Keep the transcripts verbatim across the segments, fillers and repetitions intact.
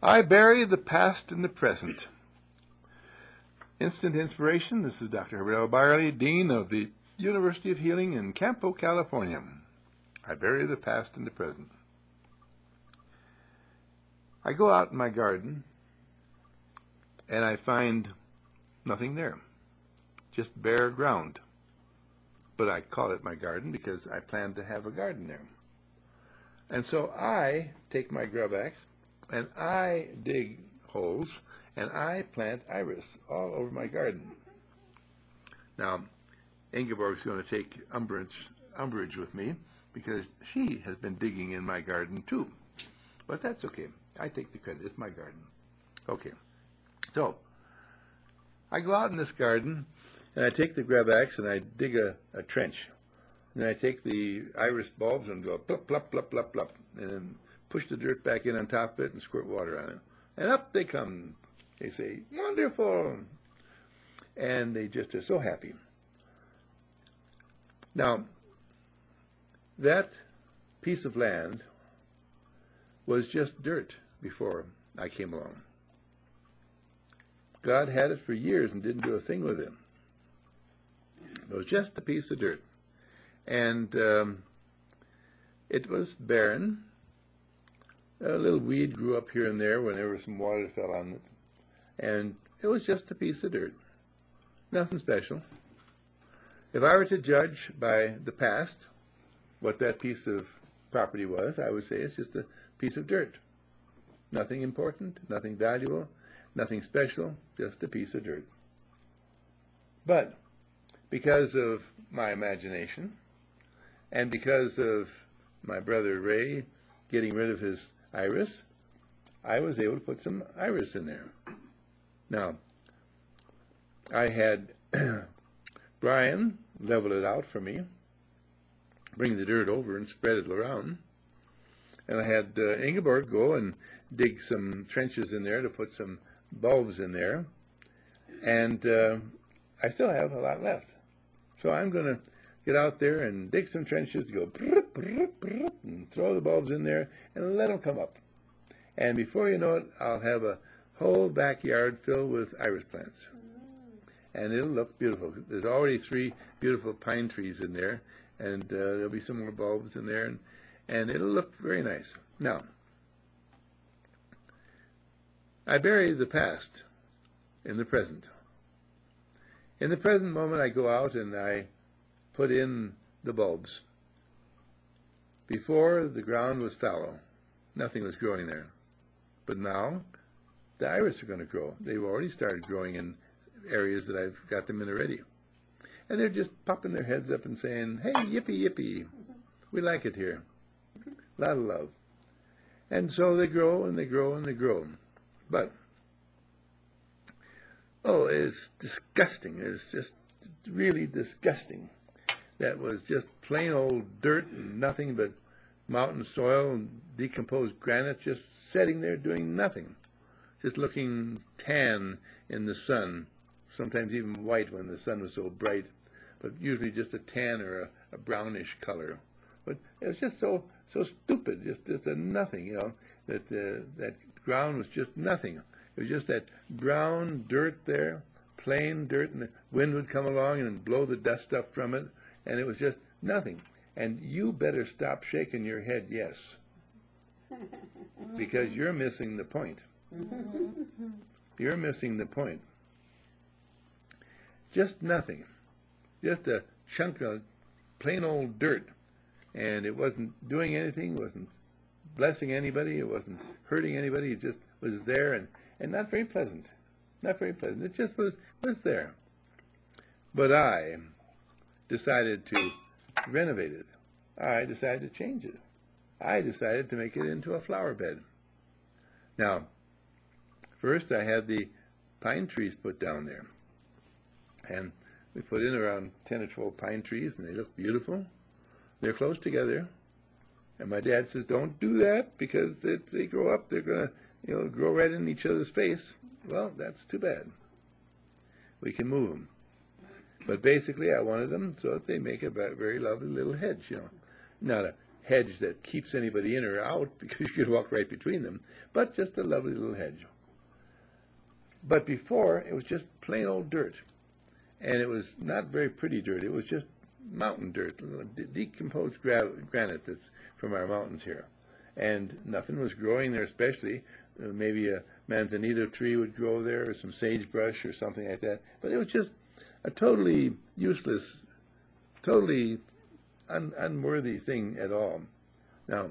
I bury the past in the present. Instant inspiration. This is Doctor Herbert L. Byerly, Dean of the University of Healing in Campo, California. I bury the past in the present. I go out in my garden and I find nothing there, just bare ground. But I call it my garden because I plan to have a garden there. And so I take my grub axe and I dig holes and I plant iris all over my garden. Now, Ingeborg's going to take umbrage, umbrage with me because she has been digging in my garden too. But that's okay. I take the credit. It's my garden. Okay. So, I go out in this garden and I take the grub axe and I dig a, a trench. And then I take the iris bulbs and go plop, plop, plop, plop, plop, and then push the dirt back in on top of it and squirt water on it. And up they come. They say, wonderful. And they just are so happy. Now, that piece of land was just dirt before I came along. God had it for years and didn't do a thing with it. It was just a piece of dirt. And um, it was barren. A little weed grew up here and there whenever some water fell on it. And it was just a piece of dirt. Nothing special. If I were to judge by the past what that piece of property was, I would say it's just a piece of dirt. Nothing important, nothing valuable, nothing special, just a piece of dirt. But because of my imagination and because of my brother Ray getting rid of his iris, I was able to put some iris in there. Now, I had Brian level it out for me, bring the dirt over and spread it around. And I had uh, Ingeborg go and dig some trenches in there to put some bulbs in there. And uh, I still have a lot left. So I'm going to get out there and dig some trenches, go brrrt, brrrt, brrrt, and throw the bulbs in there and let them come up. And before you know it, I'll have a whole backyard filled with iris plants. And it'll look beautiful. There's already three beautiful pine trees in there, and uh, there'll be some more bulbs in there, and, and it'll look very nice. Now, I bury the past in the present. In the present moment, I go out and I put in the bulbs. Before, the ground was fallow. Nothing was growing there. But now, the iris are going to grow. They've already started growing in areas that I've got them in already. And they're just popping their heads up and saying, hey, yippee, yippee, we like it here. A lot of love. And so they grow and they grow and they grow. But, oh, it's disgusting. It's just really disgusting. That was just plain old dirt and nothing but mountain soil and decomposed granite just sitting there doing nothing. Just looking tan in the sun. Sometimes even white when the sun was so bright, but usually just a tan or a, a brownish color. But it was just so so stupid, just just a nothing, you know. That uh, that ground was just nothing. It was just that brown dirt there, plain dirt, and the wind would come along and blow the dust up from it, and it was just nothing. And you better stop shaking your head, yes, because you're missing the point. You're missing the point. Just nothing. Just a chunk of plain old dirt. And it wasn't doing anything, wasn't blessing anybody, it wasn't hurting anybody, it just was there and, and not very pleasant. Not very pleasant. It just was, was there. But I decided to renovate it. I decided to change it. I decided to make it into a flower bed. Now, first I had the pine trees put down there. And we put in around ten or twelve pine trees, and they look beautiful. They're close together. And my dad says, don't do that, because if they grow up, they're going to, you know, grow right in each other's face. Well, that's too bad. We can move them. But basically, I wanted them so that they make a very lovely little hedge, you know. Not a hedge that keeps anybody in or out because you could walk right between them, but just a lovely little hedge. But before, it was just plain old dirt. And it was not very pretty dirt. It was just mountain dirt, de decomposed gra granite that's from our mountains here. And nothing was growing there especially. Uh, maybe a manzanita tree would grow there, or some sagebrush or something like that. But it was just a totally useless, totally un unworthy thing at all. Now,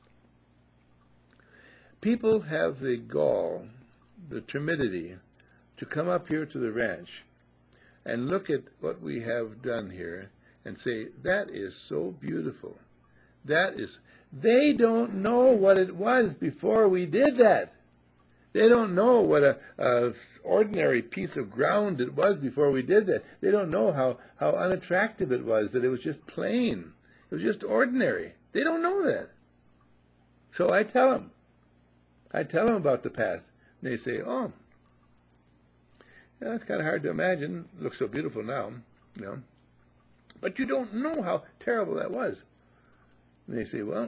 people have the gall, the timidity, to come up here to the ranch and look at what we have done here and say, that is so beautiful. That is, they don't know what it was before we did that. They don't know what a, a ordinary piece of ground it was before we did that. They don't know how, how unattractive it was, that it was just plain. It was just ordinary. They don't know that. So I tell them. I tell them about the past. And they say, oh, yeah, it's kind of hard to imagine. It looks so beautiful now, you know. But you don't know how terrible that was. And they say, well,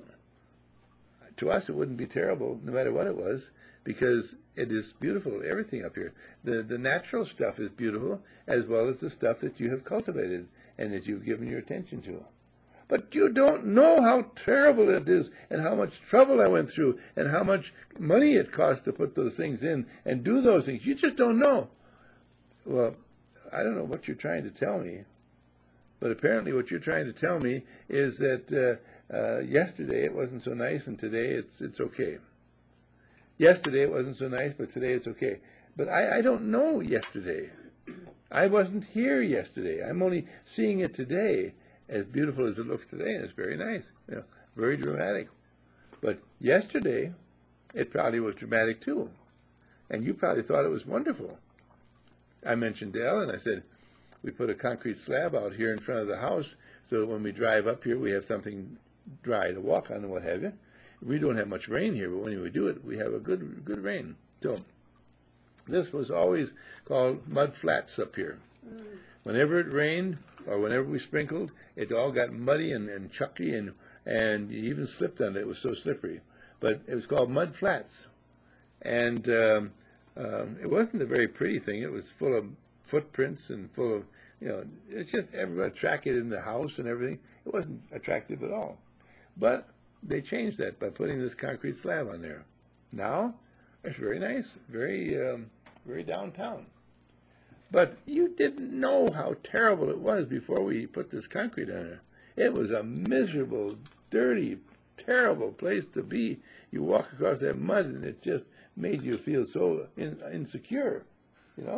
to us it wouldn't be terrible no matter what it was, because it is beautiful, everything up here. The, the natural stuff is beautiful, as well as the stuff that you have cultivated and that you've given your attention to. But you don't know how terrible it is and how much trouble I went through and how much money it cost to put those things in and do those things. You just don't know. Well, I don't know what you're trying to tell me, but apparently what you're trying to tell me is that uh, uh, yesterday it wasn't so nice and today it's it's okay. Yesterday it wasn't so nice, but today it's okay. But I, I don't know yesterday. I wasn't here yesterday. I'm only seeing it today as beautiful as it looks today, and it's very nice, you know, very dramatic. But yesterday, it probably was dramatic too, and you probably thought it was wonderful. I mentioned to Ellen, I said, we put a concrete slab out here in front of the house so that when we drive up here, we have something dry to walk on and what have you. We don't have much rain here, but when we do it, we have a good good rain. So this was always called mud flats up here. Mm. Whenever it rained or whenever we sprinkled, it all got muddy and, and chucky, and, and you even slipped on it. It was so slippery. But it was called mud flats. And um, um, it wasn't a very pretty thing. It was full of footprints and full of, you know, it's just everybody attracted in the house and everything. It wasn't attractive at all. But they changed that by putting this concrete slab on there. Now, it's very nice, very, um, very downtown. But you didn't know how terrible it was before we put this concrete on there. It was a miserable, dirty, terrible place to be. You walk across that mud and it just made you feel so in, insecure, you know?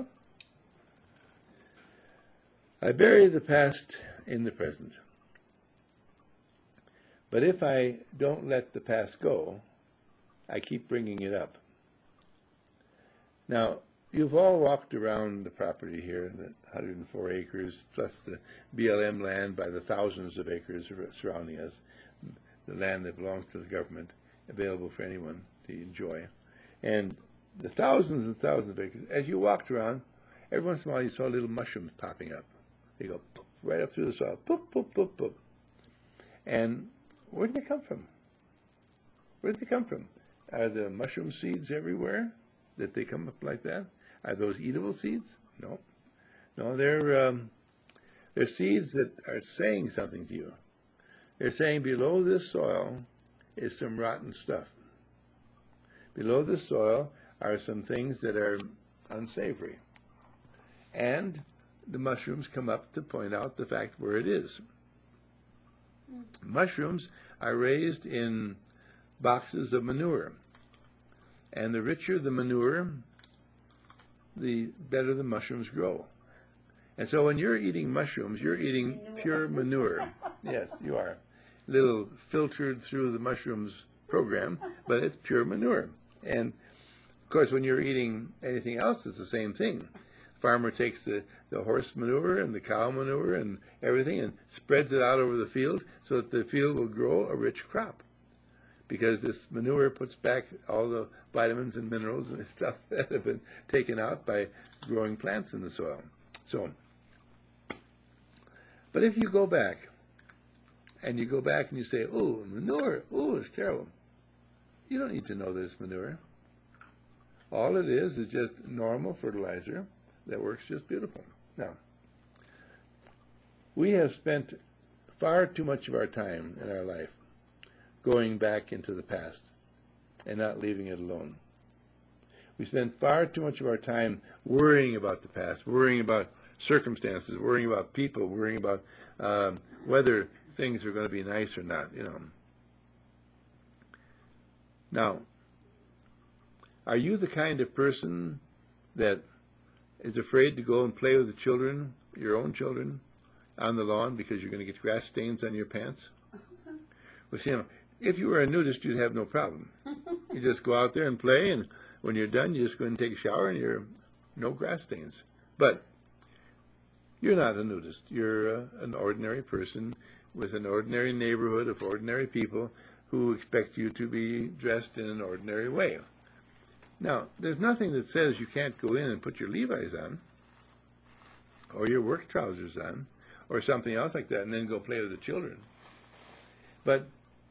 I bury the past in the present. But if I don't let the past go, I keep bringing it up. Now, you've all walked around the property here, the one hundred four acres, plus the B L M land by the thousands of acres surrounding us, the land that belongs to the government, available for anyone to enjoy. And the thousands and thousands of acres, as you walked around, every once in a while you saw little mushrooms popping up. They go poof, right up through the soil, poof, poof, poof, poof. And where did they come from? Where did they come from? Are the mushroom seeds everywhere that they come up like that? Are those eatable seeds? No. No, they're, um, they're seeds that are saying something to you. They're saying below this soil is some rotten stuff. Below this soil are some things that are unsavory. And the mushrooms come up to point out the fact where it is. Mushrooms are raised in boxes of manure. And the richer the manure, the better the mushrooms grow. And so when you're eating mushrooms, you're eating pure manure. Yes, you are. Little filtered through the mushrooms program, but it's pure manure. And of course, when you're eating anything else, it's the same thing. Farmer takes the, the horse manure and the cow manure and everything and spreads it out over the field so that the field will grow a rich crop. Because this manure puts back all the vitamins and minerals and stuff that have been taken out by growing plants in the soil. So, but if you go back and you go back and you say, oh, manure, oh, it's terrible. You don't need to know that it's manure. All it is is just normal fertilizer that works just beautiful. Now, we have spent far too much of our time in our life going back into the past and not leaving it alone. We spend far too much of our time worrying about the past, worrying about circumstances, worrying about people, worrying about um, whether things are going to be nice or not, you know. Now, are you the kind of person that is afraid to go and play with the children, your own children, on the lawn because you're going to get grass stains on your pants? Well, see, you know, if you were a nudist, you'd have no problem. You just go out there and play, and when you're done, you just go and take a shower, and you're no grass stains. But you're not a nudist. You're uh, an ordinary person with an ordinary neighborhood of ordinary people who expect you to be dressed in an ordinary way. Now, there's nothing that says you can't go in and put your Levi's on, or your work trousers on, or something else like that, and then go play with the children. But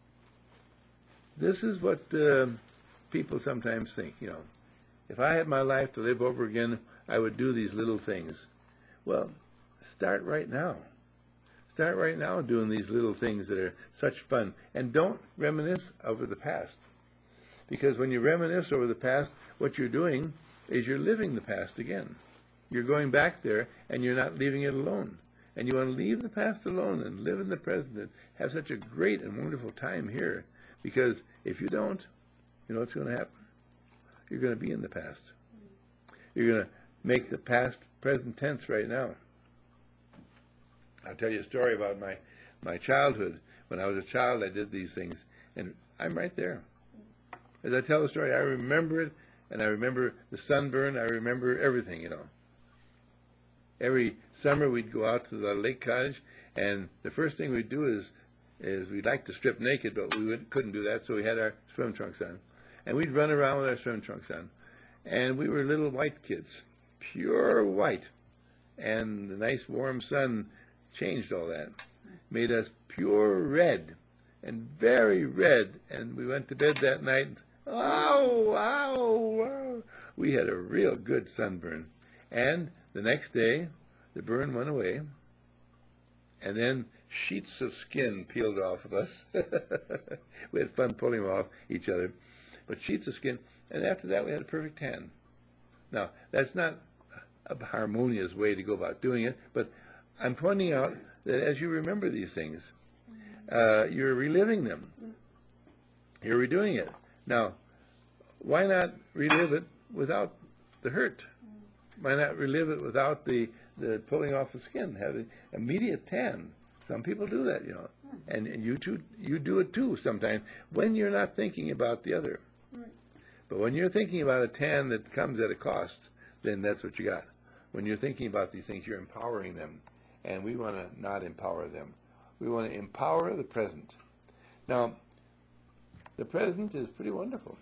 this is what uh, people sometimes think, you know. If I had my life to live over again, I would do these little things. Well, start right now. Start right now doing these little things that are such fun. And don't reminisce over the past. Because when you reminisce over the past, what you're doing is you're living the past again. You're going back there, and you're not leaving it alone. And you want to leave the past alone and live in the present and have such a great and wonderful time here. Because if you don't, you know what's going to happen? You're going to be in the past. You're going to make the past present tense right now. I'll tell you a story about my, my childhood. When I was a child, I did these things, and I'm right there. As I tell the story, I remember it, and I remember the sunburn. I remember everything, you know. Every summer, we'd go out to the lake cottage, and the first thing we'd do is is we'd like to strip naked, but we would, couldn't do that, so we had our swim trunks on. And we'd run around with our swim trunks on. And we were little white kids, pure white. And the nice warm sun changed all that, made us pure red, and very red. And we went to bed that night, ow, ow, ow. We had a real good sunburn. And the next day, the burn went away, and then sheets of skin peeled off of us. We had fun pulling them off each other, but sheets of skin, and after that we had a perfect tan. Now, that's not a harmonious way to go about doing it, but I'm pointing out that as you remember these things, uh, you're reliving them. You're redoing it. Now, why not relive it without the hurt? Why not relive it without the, the pulling off the skin, having immediate tan? Some people do that, you know, and, and you too, you do it too sometimes when you're not thinking about the other. Right. But when you're thinking about a tan that comes at a cost, then that's what you got. When you're thinking about these things, you're empowering them, and we want to not empower them. We want to empower the present. Now, the present is pretty wonderful.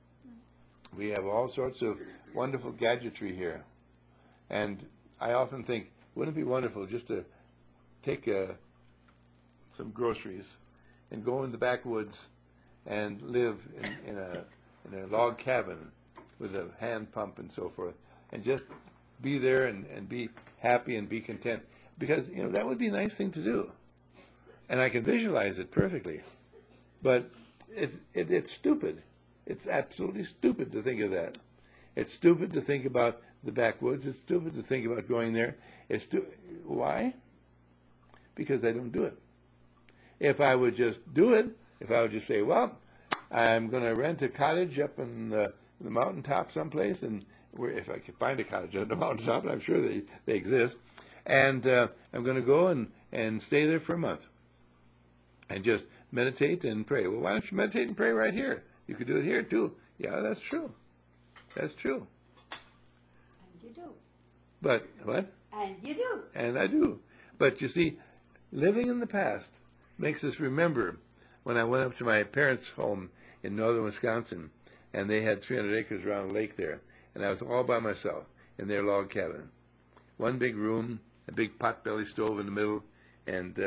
We have all sorts of wonderful gadgetry here, and I often think, wouldn't it be wonderful just to take a some groceries and go in the backwoods and live in, in a in a log cabin with a hand pump and so forth, and just be there and, and be happy and be content, because you know that would be a nice thing to do, and I can visualize it perfectly. But it's it, it's stupid. It's absolutely stupid to think of that. It's stupid to think about the backwoods. It's stupid to think about going there. It's stu- why? Because I don't do it. If I would just do it, if I would just say, well, I'm going to rent a cottage up in the, the mountaintop someplace, and where, if I could find a cottage on the mountaintop, and I'm sure they, they exist, and uh, I'm going to go and, and stay there for a month and just meditate and pray. Well, why don't you meditate and pray right here? You could do it here, too. Yeah, that's true. That's true. And you do. But, what? And you do. And I do. But you see, living in the past makes us remember when I went up to my parents' home in northern Wisconsin, and they had three hundred acres around a lake there, and I was all by myself in their log cabin. One big room, a big potbelly stove in the middle, and uh,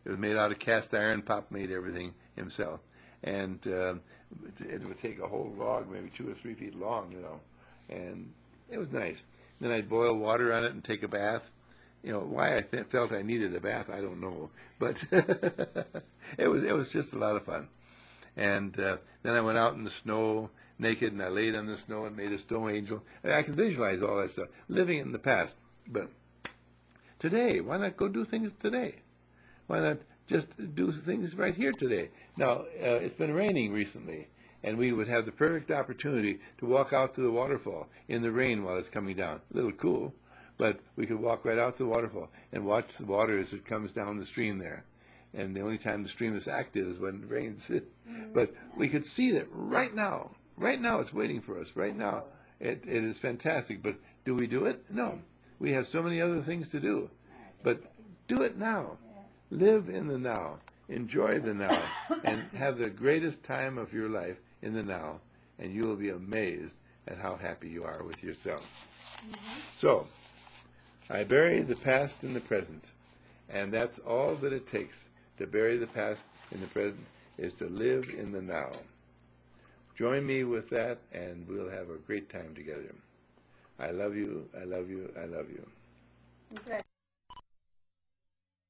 It was made out of cast iron. Pop made everything himself, and uh, it would take a whole log, maybe two or three feet long, you know, and it was nice. Then I'd boil water on it and take a bath. You know, why I th- felt I needed a bath, I don't know, but it was it was just a lot of fun. And uh, then I went out in the snow naked, and I laid on the snow and made a snow angel. And I can visualize all that stuff, living in the past. But today, why not go do things today? Why not just do things right here today? Now, uh, it's been raining recently, and we would have the perfect opportunity to walk out to the waterfall in the rain while it's coming down. A little cool, but we could walk right out to the waterfall and watch the water as it comes down the stream there. And the only time the stream is active is when it rains. But we could see that right now. Right now it's waiting for us. Right now it, it is fantastic. But do we do it? No. We have so many other things to do. But do it now. Live in the now. Enjoy the now. And have the greatest time of your life in the now. And you will be amazed at how happy you are with yourself. Mm-hmm. So, I bury the past in the present. And that's all that it takes. To bury the past in the present is to live in the now. Join me with that, and we'll have a great time together. I love you, I love you, I love you. Okay.